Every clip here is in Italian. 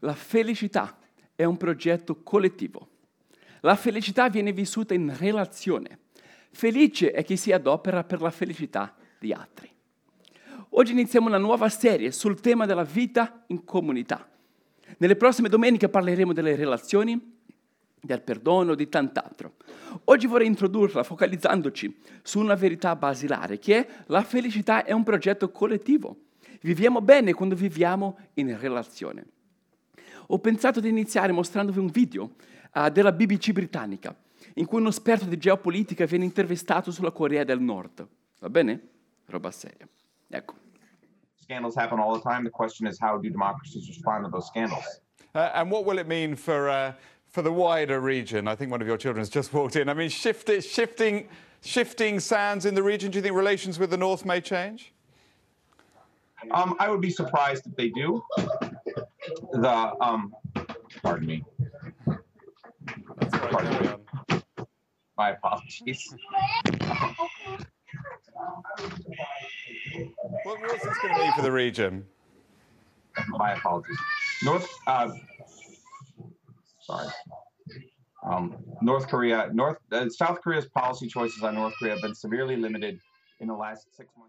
La felicità è un progetto collettivo. La felicità viene vissuta in relazione. Felice è chi si adopera per la felicità di altri. Oggi iniziamo una nuova serie sul tema della vita in comunità. Nelle prossime domeniche parleremo delle relazioni, del perdono, di tant'altro. Oggi vorrei introdurla focalizzandoci su una verità basilare, che è la felicità è un progetto collettivo. Viviamo bene quando viviamo in relazione. Ho pensato di iniziare mostrandovi un video della BBC britannica, in cui uno esperto di geopolitica viene intervistato sulla Corea del Nord. Va bene? Roba seria. Ecco. Scandals happen all the time. The question is, how do democracies respond to those scandals? And what will it mean for the wider region? I think one of your children has just walked in. I mean, shifting sands in the region. Do you think relations with the North may change? I would be surprised if they do. Pardon me. That's right. Carry on. My apologies. What's this going to mean for the region? My apologies. South Korea's policy choices on North Korea have been severely limited in the last 6 months.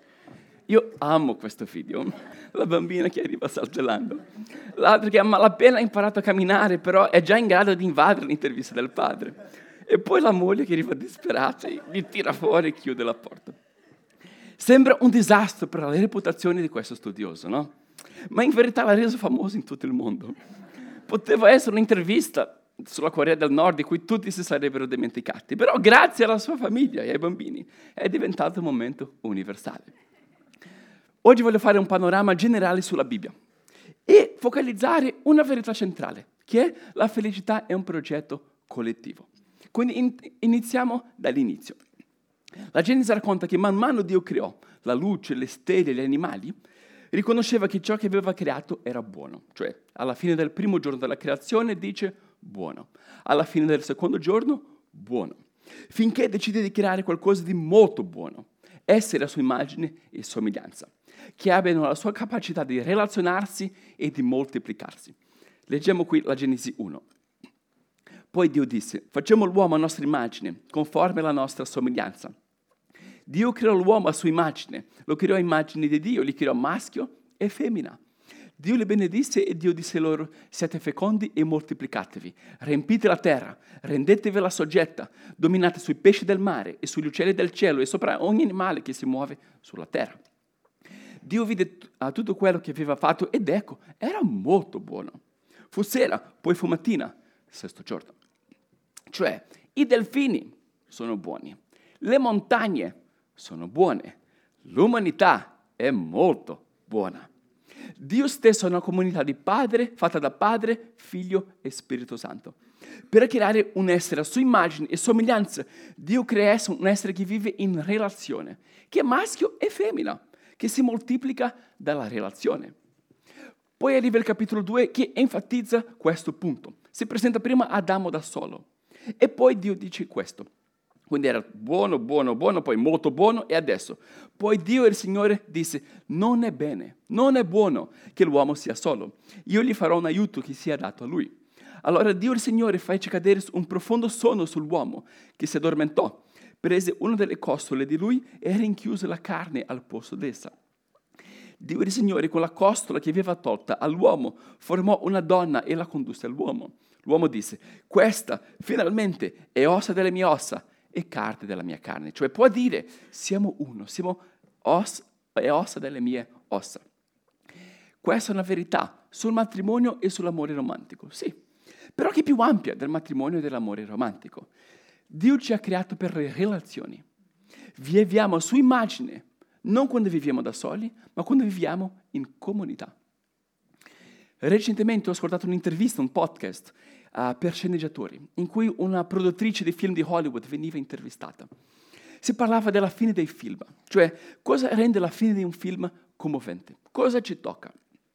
Io amo questo video. La bambina che arriva saltellando. L'altro che ha malapena imparato a camminare, però è già in grado di invadere l'intervista del padre. E poi la moglie che arriva disperata e gli tira fuori e chiude la porta. Sembra un disastro per la reputazione di questo studioso, no? Ma in verità l'ha reso famoso in tutto il mondo. Poteva essere un'intervista sulla Corea del Nord di cui tutti si sarebbero dimenticati, però grazie alla sua famiglia e ai bambini è diventato un momento universale. Oggi voglio fare un panorama generale sulla Bibbia e focalizzare una verità centrale, che è la felicità è un progetto collettivo. Quindi iniziamo dall'inizio. La Genesi racconta che man mano Dio creò la luce, le stelle, gli animali, riconosceva che ciò che aveva creato era buono. Cioè, alla fine del primo giorno della creazione dice buono. Alla fine del secondo giorno, buono. Finché decide di creare qualcosa di molto buono, essere a sua immagine e somiglianza, che abbiano la sua capacità di relazionarsi e di moltiplicarsi. Leggiamo qui la Genesi 1. Poi Dio disse, facciamo l'uomo a nostra immagine, conforme alla nostra somiglianza. Dio creò l'uomo a sua immagine, lo creò a immagine di Dio, li creò maschio e femmina. Dio li benedisse e Dio disse loro, siate fecondi e moltiplicatevi, riempite la terra, rendetevela soggetta, dominate sui pesci del mare e sugli uccelli del cielo e sopra ogni animale che si muove sulla terra. Dio vide tutto quello che aveva fatto ed ecco, era molto buono. Fu sera, poi fu mattina, sesto giorno. Cioè, i delfini sono buoni, le montagne sono buone, l'umanità è molto buona. Dio stesso è una comunità di Padre, fatta da Padre, Figlio e Spirito Santo. Per creare un essere a sua immagine e somiglianza, Dio crea un essere che vive in relazione, che è maschio e femmina, che si moltiplica dalla relazione. Poi arriva il capitolo 2 che enfatizza questo punto. Si presenta prima Adamo da solo e poi Dio dice questo. Quindi era buono, buono, buono, poi molto buono e adesso. Poi Dio il Signore disse, non è bene, non è buono che l'uomo sia solo. Io gli farò un aiuto che sia adatto a lui. Allora Dio il Signore fece cadere un profondo sonno sull'uomo che si addormentò. Prese una delle costole di lui e rinchiuse la carne al posto d'essa. Dio il Signore con la costola che aveva tolta all'uomo formò una donna e la condusse all'uomo. L'uomo disse, questa finalmente è ossa delle mie ossa e carne della mia carne. Cioè può dire, siamo uno, siamo ossa delle mie ossa. Questa è una verità sul matrimonio e sull'amore romantico, sì, però che è più ampia del matrimonio e dell'amore romantico. Dio ci ha creato per le relazioni. Viviamo a sua immagine, non quando viviamo da soli, ma quando viviamo in comunità. Recentemente ho ascoltato un'intervista, un podcast per sceneggiatori, in cui una produttrice di film di Hollywood veniva intervistata. Si parlava della fine dei film, cioè cosa rende la fine di un film commovente, cosa ci tocca.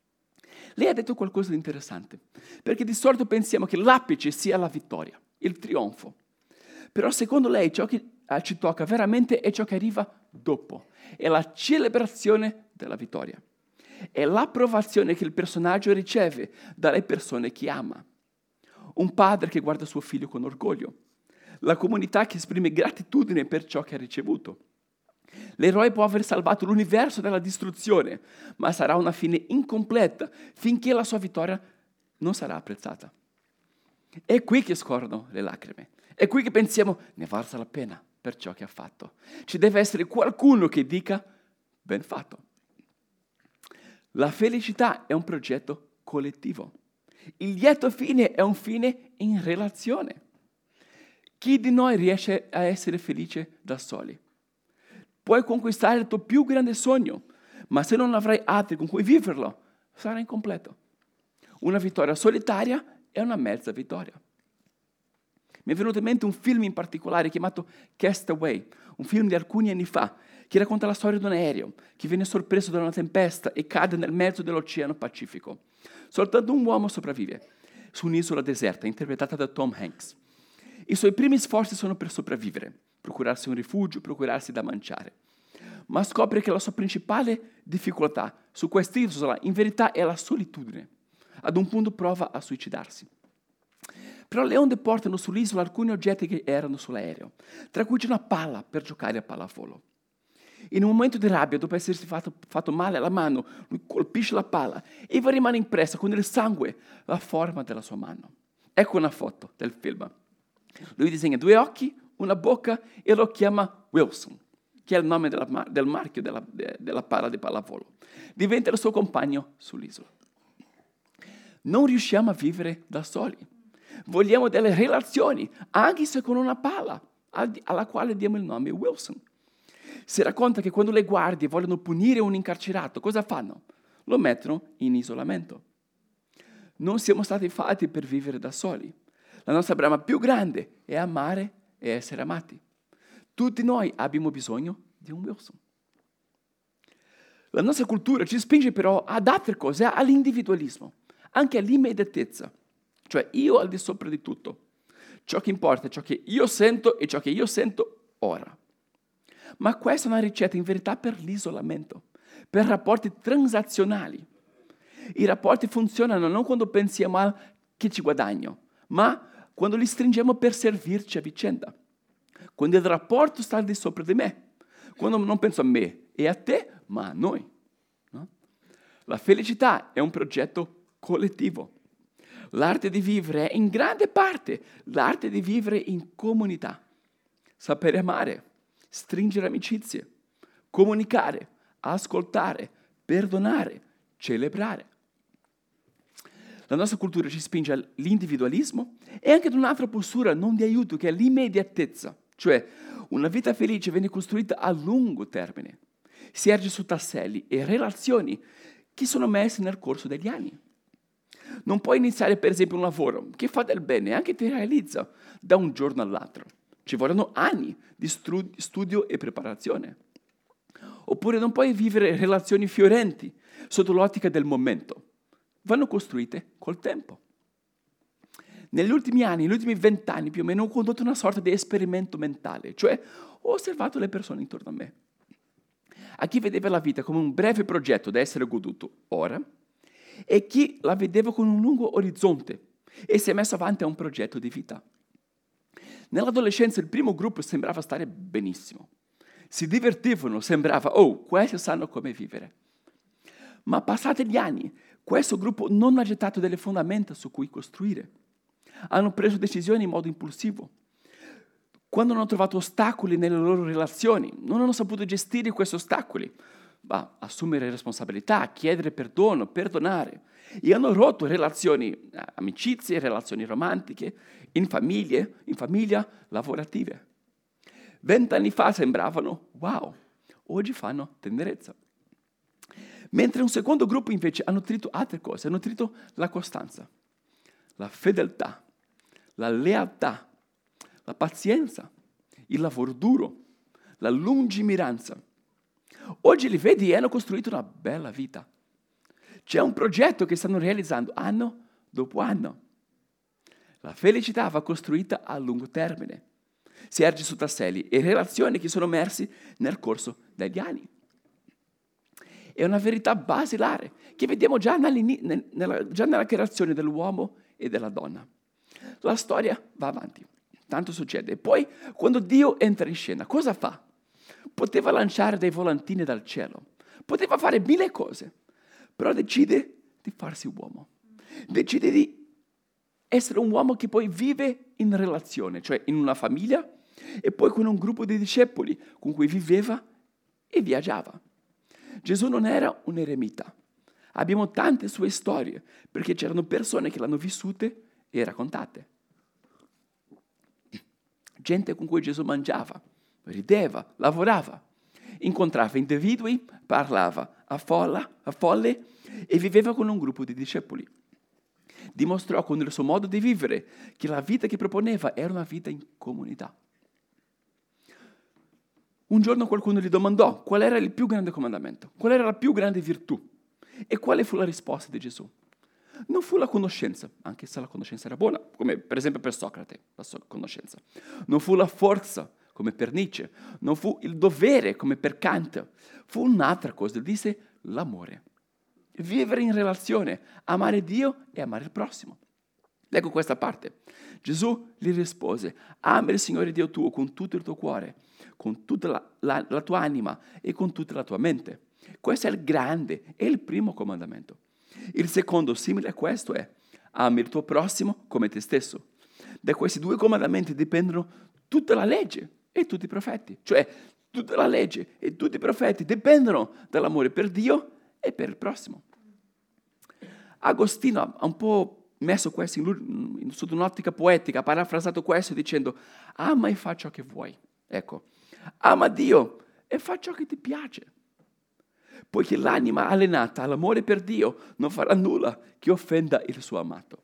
Lei ha detto qualcosa di interessante, perché di solito pensiamo che l'apice sia la vittoria, il trionfo. Però secondo lei ciò che ci tocca veramente è ciò che arriva dopo, è la celebrazione della vittoria. è l'approvazione che il personaggio riceve dalle persone che ama. Un padre che guarda suo figlio con orgoglio. La comunità che esprime gratitudine per ciò che ha ricevuto. L'eroe può aver salvato l'universo dalla distruzione, ma sarà una fine incompleta finché la sua vittoria non sarà apprezzata. È qui che scorrono le lacrime. È qui che pensiamo, ne valsa la pena per ciò che ha fatto. Ci deve essere qualcuno che dica, ben fatto. La felicità è un progetto collettivo. Il lieto fine è un fine in relazione. Chi di noi riesce a essere felice da soli? Puoi conquistare il tuo più grande sogno, ma se non avrai altri con cui viverlo, sarà incompleto. Una vittoria solitaria è una mezza vittoria. Mi è venuto in mente un film in particolare chiamato Castaway, un film di alcuni anni fa, che racconta la storia di un aereo che viene sorpreso da una tempesta e cade nel mezzo dell'Oceano Pacifico. Soltanto un uomo sopravvive su un'isola deserta, interpretata da Tom Hanks. I suoi primi sforzi sono per sopravvivere, procurarsi un rifugio, procurarsi da mangiare. Ma scopre che la sua principale difficoltà su quest'isola in verità è la solitudine. Ad un punto prova a suicidarsi. Però le onde portano sull'isola alcuni oggetti che erano sull'aereo, tra cui c'è una palla per giocare a pallavolo. In un momento di rabbia, dopo essersi fatto male alla mano, lui colpisce la palla e vi rimane impressa con il sangue la forma della sua mano. Ecco una foto del film. Lui disegna 2 occhi, una bocca e lo chiama Wilson, che è il nome del marchio della palla di pallavolo. Diventa il suo compagno sull'isola. Non riusciamo a vivere da soli. Vogliamo delle relazioni, anche se con una palla, alla quale diamo il nome Wilson. Si racconta che quando le guardie vogliono punire un incarcerato, cosa fanno? Lo mettono in isolamento. Non siamo stati fatti per vivere da soli. La nostra brama più grande è amare e essere amati. Tutti noi abbiamo bisogno di un Wilson. La nostra cultura ci spinge però ad altre cose, all'individualismo, anche all'immediatezza. Cioè io al di sopra di tutto. Ciò che importa è ciò che io sento e ciò che io sento ora. Ma questa è una ricetta in verità per l'isolamento, per rapporti transazionali. I rapporti funzionano non quando pensiamo a che ci guadagno, ma quando li stringiamo per servirci a vicenda. Quando il rapporto sta al di sopra di me. Quando non penso a me e a te, ma a noi. No? La felicità è un progetto collettivo. L'arte di vivere è in grande parte l'arte di vivere in comunità. Sapere amare, stringere amicizie, comunicare, ascoltare, perdonare, celebrare. La nostra cultura ci spinge all'individualismo e anche ad un'altra postura non di aiuto che è l'immediatezza. Cioè una vita felice viene costruita a lungo termine. Si erge su tasselli e relazioni che sono messe nel corso degli anni. Non puoi iniziare per esempio un lavoro che fa del bene e anche ti realizza da un giorno all'altro. Ci vogliono anni di studio e preparazione. Oppure non puoi vivere relazioni fiorenti sotto l'ottica del momento. Vanno costruite col tempo. Negli ultimi anni, negli ultimi 20 anni più o meno, ho condotto una sorta di esperimento mentale, cioè ho osservato le persone intorno a me. A chi vedeva la vita come un breve progetto da essere goduto ora, e chi la vedeva con un lungo orizzonte e si è messo avanti a un progetto di vita. Nell'adolescenza il primo gruppo sembrava stare benissimo. Si divertivano, sembrava, questi sanno come vivere. Ma passati gli anni, questo gruppo non ha gettato delle fondamenta su cui costruire. Hanno preso decisioni in modo impulsivo. Quando hanno trovato ostacoli nelle loro relazioni, non hanno saputo gestire questi ostacoli. Assumere responsabilità, chiedere perdono, perdonare. E hanno rotto relazioni, amicizie, relazioni romantiche, in famiglia, lavorative. 20 anni fa sembravano, wow, oggi fanno tenerezza. Mentre un secondo gruppo invece hanno nutrito altre cose, hanno nutrito la costanza, la fedeltà, la lealtà, la pazienza, il lavoro duro, la lungimiranza. Oggi li vedi e hanno costruito una bella vita. C'è un progetto che stanno realizzando anno dopo anno. La felicità va costruita a lungo termine. Si erge su tasselli e relazioni che sono emersi nel corso degli anni. È una verità basilare che vediamo già nella creazione dell'uomo e della donna. La storia va avanti, tanto succede. E poi, quando Dio entra in scena, cosa fa? Poteva lanciare dei volantini dal cielo, poteva fare 1000 cose, però decide di farsi uomo. Decide di essere un uomo che poi vive in relazione, cioè in una famiglia e poi con un gruppo di discepoli con cui viveva e viaggiava. Gesù non era un eremita. Abbiamo tante sue storie perché c'erano persone che l'hanno vissute e raccontate. Gente con cui Gesù mangiava, rideva, lavorava, incontrava individui, parlava a folle e viveva con un gruppo di discepoli. Dimostrò con il suo modo di vivere che la vita che proponeva era una vita in comunità. Un giorno qualcuno gli domandò qual era il più grande comandamento, qual era la più grande virtù. E quale fu la risposta di Gesù? Non fu la conoscenza, anche se la conoscenza era buona, come per esempio per Socrate, la sua conoscenza. Non fu la forza, come per Nietzsche. Non fu il dovere, come per Kant. Fu un'altra cosa, disse l'amore. Vivere in relazione, amare Dio e amare il prossimo. Leggo questa parte. Gesù gli rispose, ama il Signore Dio tuo con tutto il tuo cuore, con tutta la tua anima e con tutta la tua mente. Questo è il grande, è il primo comandamento. Il secondo, simile a questo, è ami il tuo prossimo come te stesso. Da questi 2 comandamenti dipendono tutta la legge e tutti i profeti. Cioè, tutta la legge e tutti i profeti dipendono dall'amore per Dio e per il prossimo. Agostino ha un po' messo questo sotto un'ottica poetica, ha parafrasato questo dicendo ama e fa ciò che vuoi. Ecco, ama Dio e fa ciò che ti piace. Poiché l'anima allenata all'amore per Dio non farà nulla che offenda il suo amato.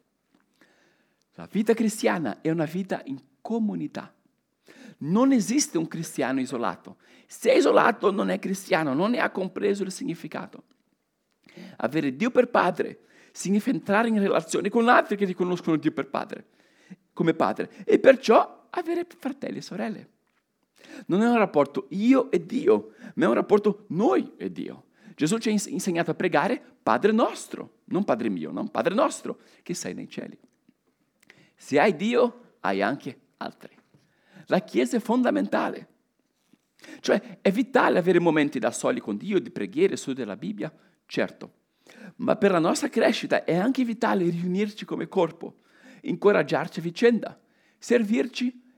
La vita cristiana è una vita in comunità. Non esiste un cristiano isolato. Se è isolato non è cristiano, non ne ha compreso il significato. Avere Dio per padre significa entrare in relazione con altri che riconoscono Dio per padre, come padre, e perciò avere fratelli e sorelle. Non è un rapporto io e Dio, ma è un rapporto noi e Dio. Gesù ci ha insegnato a pregare Padre nostro, non Padre mio, non Padre nostro, che sei nei cieli. Se hai Dio, hai anche altri. La Chiesa è fondamentale. Cioè, è vitale avere momenti da soli con Dio, di preghiera, studio della Bibbia, certo. Ma per la nostra crescita è anche vitale riunirci come corpo, incoraggiarci a vicenda, servire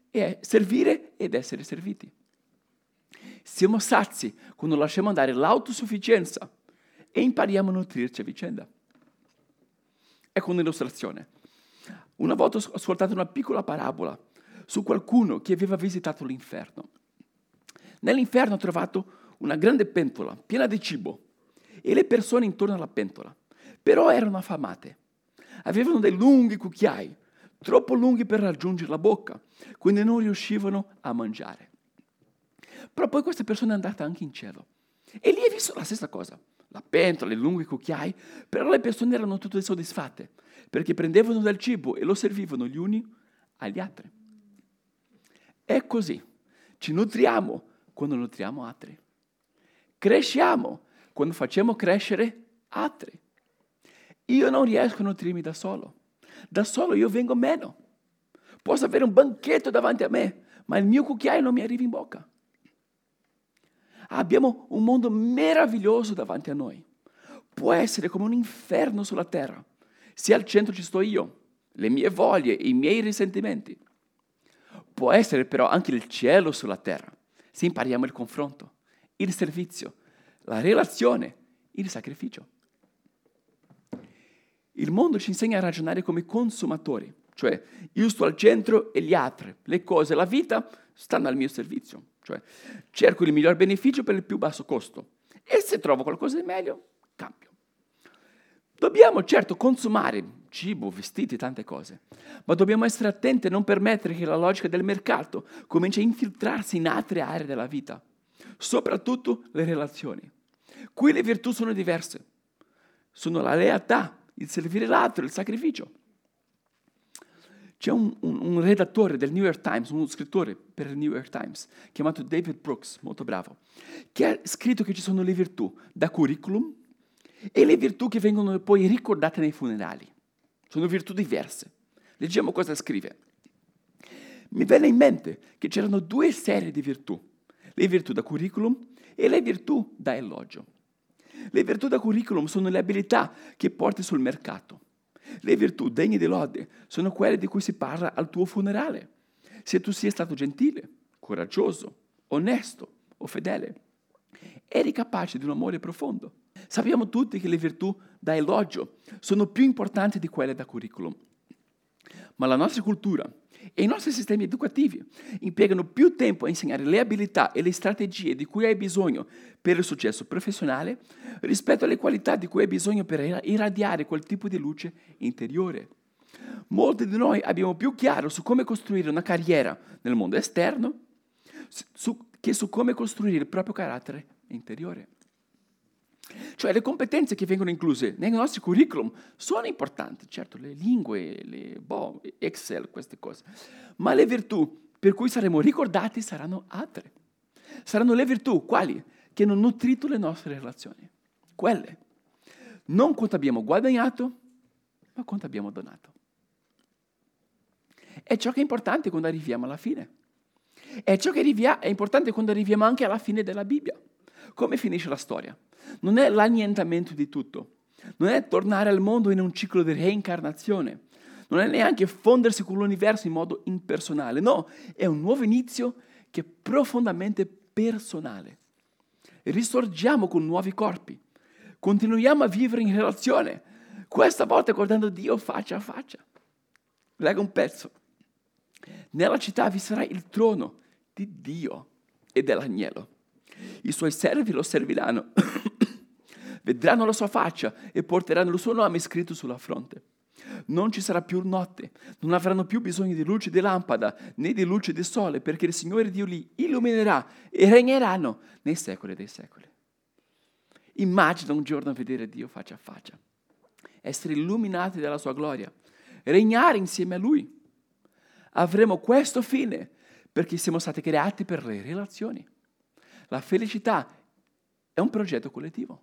ed essere serviti. Siamo sazi quando lasciamo andare l'autosufficienza e impariamo a nutrirci a vicenda. Ecco un'illustrazione. Una volta ho ascoltato una piccola parabola su qualcuno che aveva visitato l'inferno. Nell'inferno ha trovato una grande pentola piena di cibo e le persone intorno alla pentola, però erano affamate. Avevano dei lunghi cucchiai, troppo lunghi per raggiungere la bocca, quindi non riuscivano a mangiare. Però poi questa persona è andata anche in cielo e lì è visto la stessa cosa. La pentola, i lunghi cucchiai, però le persone erano tutte soddisfatte perché prendevano del cibo e lo servivano gli uni agli altri. È così. Ci nutriamo quando nutriamo altri. Cresciamo quando facciamo crescere altri. Io non riesco a nutrirmi da solo. Da solo io vengo meno. Posso avere un banchetto davanti a me, ma il mio cucchiaio non mi arriva in bocca. Abbiamo un mondo meraviglioso davanti a noi. Può essere come un inferno sulla terra, se al centro ci sto io, le mie voglie e i miei risentimenti. Può essere però anche il cielo sulla terra, se impariamo il confronto, il servizio, la relazione, il sacrificio. Il mondo ci insegna a ragionare come consumatori, cioè io sto al centro e gli altri, le cose, la vita stanno al mio servizio. Cioè, cerco il miglior beneficio per il più basso costo e se trovo qualcosa di meglio, cambio. Dobbiamo certo consumare cibo, vestiti, tante cose, ma dobbiamo essere attenti a non permettere che la logica del mercato cominci a infiltrarsi in altre aree della vita, soprattutto le relazioni. Qui le virtù sono diverse, sono la lealtà, il servire l'altro, il sacrificio. C'è un redattore del New York Times, uno scrittore per il New York Times, chiamato David Brooks, molto bravo, che ha scritto che ci sono le virtù da curriculum e le virtù che vengono poi ricordate nei funerali. Sono virtù diverse. Leggiamo cosa scrive. Mi venne in mente che c'erano 2 serie di virtù, le virtù da curriculum e le virtù da elogio. Le virtù da curriculum sono le abilità che porti sul mercato. Le virtù degne di lode sono quelle di cui si parla al tuo funerale. Se tu sia stato gentile, coraggioso, onesto o fedele, eri capace di un amore profondo. Sappiamo tutti che le virtù da elogio sono più importanti di quelle da curriculum. Ma la nostra cultura e i nostri sistemi educativi impiegano più tempo a insegnare le abilità e le strategie di cui hai bisogno per il successo professionale rispetto alle qualità di cui hai bisogno per irradiare quel tipo di luce interiore. Molti di noi abbiamo più chiaro su come costruire una carriera nel mondo esterno che su come costruire il proprio carattere interiore. Cioè le competenze che vengono incluse nei nostri curriculum sono importanti, certo, le lingue, Excel, queste cose, ma le virtù per cui saremo ricordati saranno altre. Saranno le virtù quali? Che hanno nutrito le nostre relazioni. Quelle. Non quanto abbiamo guadagnato, ma quanto abbiamo donato. È ciò che è importante quando arriviamo alla fine. È ciò che è importante quando arriviamo anche alla fine della Bibbia. Come finisce la storia? Non è l'annientamento di tutto, non è tornare al mondo in un ciclo di reincarnazione, non è neanche fondersi con l'universo in modo impersonale, no, è un nuovo inizio che è profondamente personale. Risorgiamo con nuovi corpi, continuiamo a vivere in relazione, questa volta guardando Dio faccia a faccia. Leggo un pezzo. Nella città vi sarà il trono di Dio e dell'agnello. I suoi servi lo serviranno, vedranno la sua faccia e porteranno il suo nome scritto sulla fronte. Non ci sarà più notte, non avranno più bisogno di luce di lampada né di luce di sole, perché il Signore Dio li illuminerà e regneranno nei secoli dei secoli. Immagina un giorno vedere Dio faccia a faccia, essere illuminati dalla sua gloria, regnare insieme a Lui. Avremo questo fine perché siamo stati creati per le relazioni. La felicità è un progetto collettivo.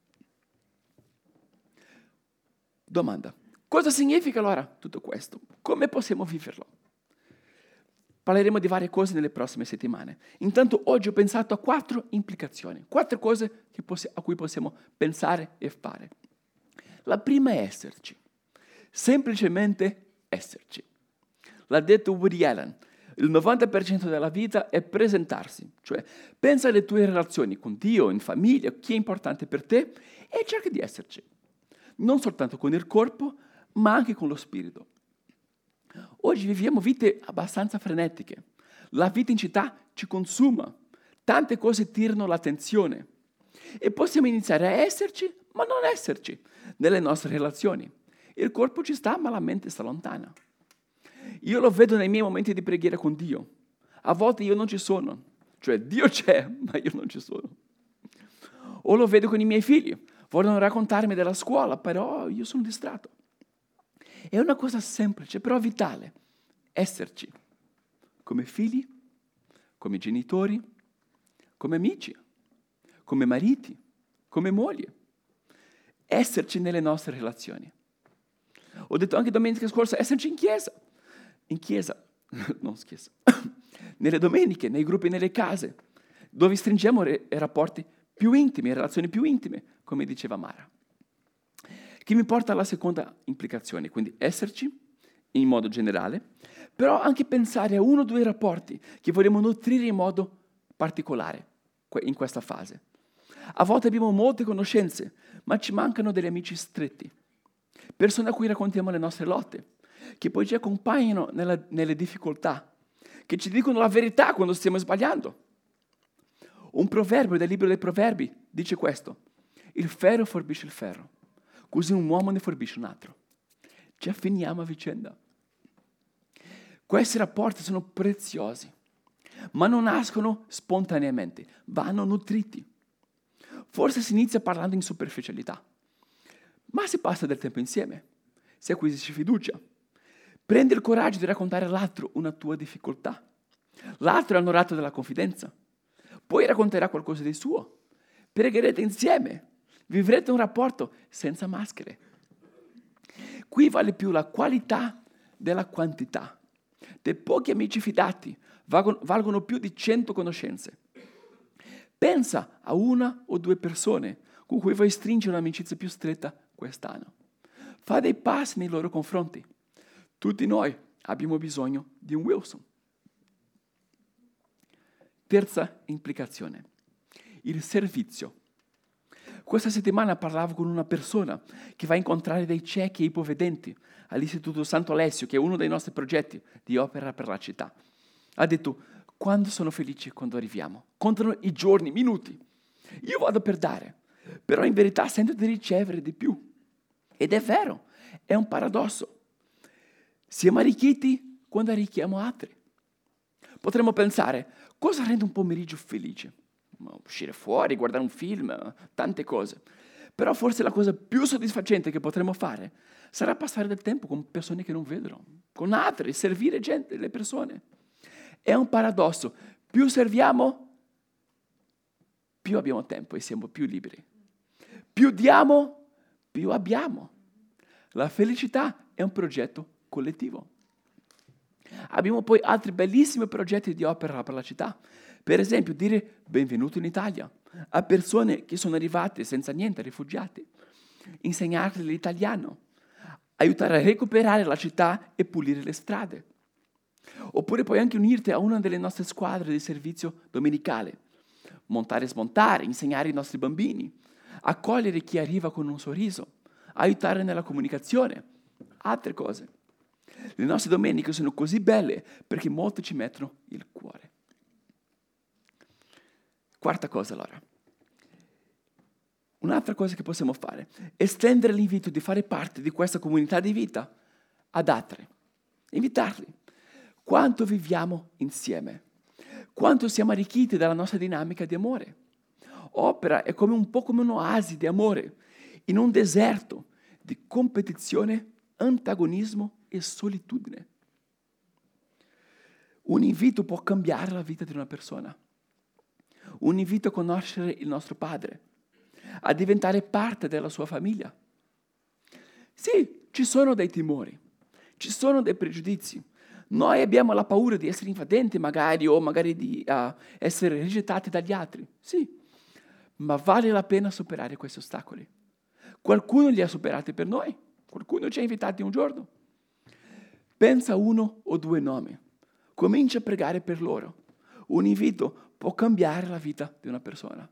Domanda. Cosa significa allora tutto questo? Come possiamo viverlo? Parleremo di varie cose nelle prossime settimane. Intanto oggi ho pensato a 4 implicazioni, 4 cose a cui possiamo pensare e fare. La prima è esserci. Semplicemente esserci. L'ha detto Woody Allen. Il 90% della vita è presentarsi, cioè pensa alle tue relazioni con Dio, in famiglia, chi è importante per te e cerca di esserci. Non soltanto con il corpo, ma anche con lo spirito. Oggi viviamo vite abbastanza frenetiche. La vita in città ci consuma. Tante cose tirano l'attenzione. E possiamo iniziare a esserci, ma non esserci nelle nostre relazioni. Il corpo ci sta, ma la mente sta lontana. Io lo vedo nei miei momenti di preghiera con Dio. A volte io non ci sono. Cioè Dio c'è, ma io non ci sono. O lo vedo con i miei figli. Vogliono raccontarmi della scuola, però io sono distratto. È una cosa semplice, però vitale. Esserci. Come figli, come genitori, come amici, come mariti, come mogli. Esserci nelle nostre relazioni. Ho detto anche domenica scorsa, esserci in chiesa. In chiesa, non scherzo, nelle domeniche, nei gruppi, nelle case, dove stringiamo rapporti più intimi, relazioni più intime, come diceva Mara. Che mi porta alla seconda implicazione, quindi esserci in modo generale, però anche pensare a 1 o 2 rapporti che vogliamo nutrire in modo particolare in questa fase. A volte abbiamo molte conoscenze, ma ci mancano degli amici stretti, persone a cui raccontiamo le nostre lotte, che poi ci accompagnano nelle difficoltà, che ci dicono la verità quando stiamo sbagliando. Un proverbio del libro dei Proverbi dice questo: il ferro forbisce il ferro, così un uomo ne forbisce un altro. Ci affiniamo a vicenda. Questi rapporti sono preziosi, ma non nascono spontaneamente, vanno nutriti. Forse si inizia parlando in superficialità, ma si passa del tempo insieme, si acquisisce fiducia. Prendi il coraggio di raccontare all'altro una tua difficoltà. L'altro è onorato della confidenza. Poi racconterà qualcosa di suo. Pregherete insieme. Vivrete un rapporto senza maschere. Qui vale più la qualità della quantità. Dei pochi amici fidati valgono più di 100 conoscenze. Pensa a una o due persone con cui vuoi stringere un'amicizia più stretta quest'anno. Fa dei passi nei loro confronti. Tutti noi abbiamo bisogno di un Wilson. Terza implicazione, il servizio. Questa settimana parlavo con una persona che va a incontrare dei ciechi e ipovedenti all'Istituto Santo Alessio, che è uno dei nostri progetti di opera per la città. Ha detto: quando sono felice quando arriviamo. Contano i giorni, i minuti. Io vado per dare, però in verità sento di ricevere di più. Ed è vero, è un paradosso. Siamo arricchiti quando arricchiamo altri. Potremmo pensare: cosa rende un pomeriggio felice? Uscire fuori, guardare un film, tante cose. Però forse la cosa più soddisfacente che potremmo fare sarà passare del tempo con persone che non vedono, con altri, servire gente, le persone. È un paradosso. Più serviamo, più abbiamo tempo e siamo più liberi. Più diamo, più abbiamo. La felicità è un progetto collettivo. Abbiamo poi altri bellissimi progetti di opera per la città. Per esempio, dire benvenuto in Italia a persone che sono arrivate senza niente, rifugiati. Insegnargli l'italiano. Aiutare a recuperare la città e pulire le strade. Oppure puoi anche unirti a una delle nostre squadre di servizio domenicale. Montare e smontare, insegnare ai nostri bambini. Accogliere chi arriva con un sorriso. Aiutare nella comunicazione. Altre cose. Le nostre domeniche sono così belle perché molti ci mettono il cuore. Quarta cosa allora. Un'altra cosa che possiamo fare è estendere l'invito di fare parte di questa comunità di vita ad altri. Invitarli. Quanto viviamo insieme. Quanto siamo arricchiti dalla nostra dinamica di amore. Opera è come un po' come un'oasi di amore in un deserto di competizione, antagonismo e solitudine. Un invito può cambiare la vita di una persona. Un invito a conoscere il nostro Padre, a diventare parte della sua famiglia. Sì, ci sono dei timori, ci sono dei pregiudizi. Noi abbiamo la paura di essere invadenti magari o magari di essere rigettati dagli altri. Sì, ma vale la pena superare questi ostacoli. Qualcuno li ha superati per noi, qualcuno ci ha invitati un giorno. Pensa a uno o due nomi, comincia a pregare per loro. Un invito può cambiare la vita di una persona.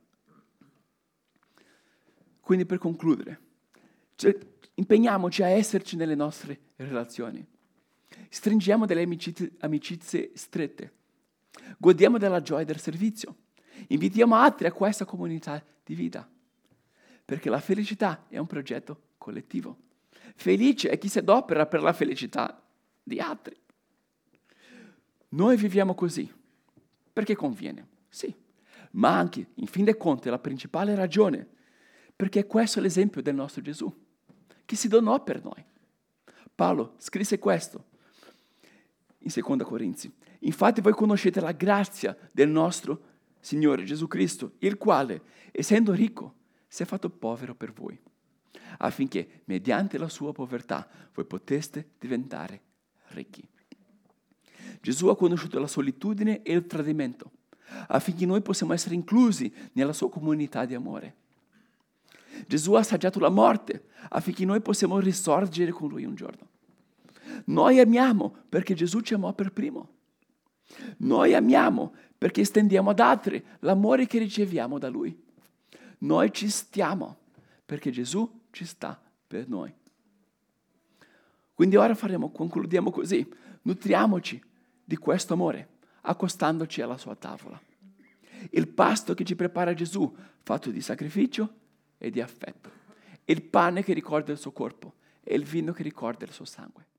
Quindi per concludere, impegniamoci a esserci nelle nostre relazioni. Stringiamo delle amicizie strette. Godiamo della gioia del servizio. Invitiamo altri a questa comunità di vita. Perché la felicità è un progetto collettivo. Felice è chi si adopera per la felicità di altri. Noi viviamo così, perché conviene, sì, ma anche, in fin dei conti, la principale ragione, perché questo è l'esempio del nostro Gesù, che si donò per noi. Paolo scrisse questo in 2 Corinzi. Infatti voi conoscete la grazia del nostro Signore Gesù Cristo, il quale, essendo ricco, si è fatto povero per voi, affinché, mediante la sua povertà, voi poteste diventare ricchi. Gesù ha conosciuto la solitudine e il tradimento, affinché noi possiamo essere inclusi nella sua comunità di amore. Gesù ha assaggiato la morte, affinché noi possiamo risorgere con Lui un giorno. Noi amiamo perché Gesù ci amò per primo. Noi amiamo perché estendiamo ad altri l'amore che riceviamo da Lui. Noi ci stiamo perché Gesù ci sta per noi. Quindi ora concludiamo così. Nutriamoci di questo amore, accostandoci alla sua tavola. Il pasto che ci prepara Gesù, fatto di sacrificio e di affetto. Il pane che ricorda il suo corpo e il vino che ricorda il suo sangue.